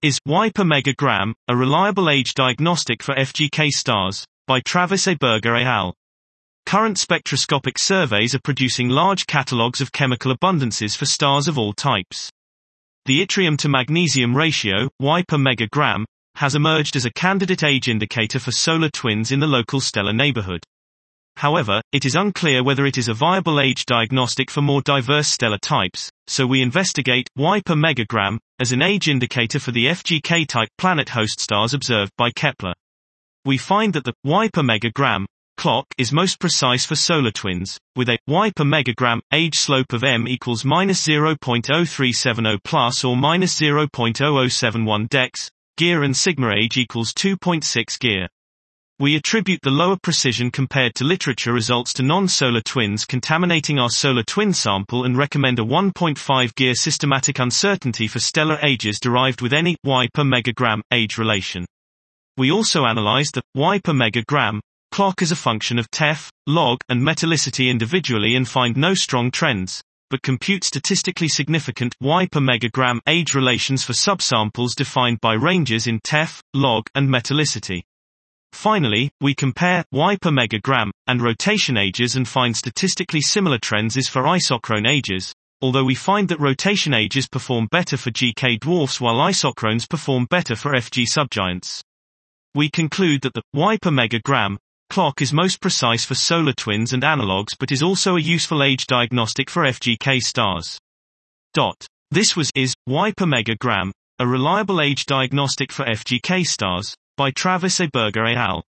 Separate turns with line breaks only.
Is Y per megagram, a reliable age diagnostic for FGK stars, by Travis A. Berger et al. Current spectroscopic surveys are producing large catalogues of chemical abundances for stars of all types. The yttrium to magnesium ratio, Y per megagram, has emerged as a candidate age indicator for solar twins in the local stellar neighborhood. However, it is unclear whether it is a viable age diagnostic for more diverse stellar types, so we investigate Y per megagram as an age indicator for the FGK-type planet host stars observed by Kepler. We find that the Y per megagram clock is most precise for solar twins, with a Y per megagram age slope of m equals -0.0370 plus or -0.0071 dex, gear, and sigma age equals 2.6 gear. We attribute the lower precision compared to literature results to non-solar twins contaminating our solar twin sample and recommend a 1.5 gear systematic uncertainty for stellar ages derived with any Y per megagram age relation. We also analyzed the Y per megagram clock as a function of TeF, log, and metallicity individually and find no strong trends, but compute statistically significant Y per megagram age relations for subsamples defined by ranges in TeF, log, and metallicity. Finally, we compare Y per megagram and rotation ages and find statistically similar trends as for isochrone ages, although we find that rotation ages perform better for GK dwarfs while isochrones perform better for FG subgiants. We conclude that the Y per megagram clock is most precise for solar twins and analogues but is also a useful age diagnostic for FGK stars. This was Is Y per megagram a reliable age diagnostic for FGK stars, by Travis A. Berger et al.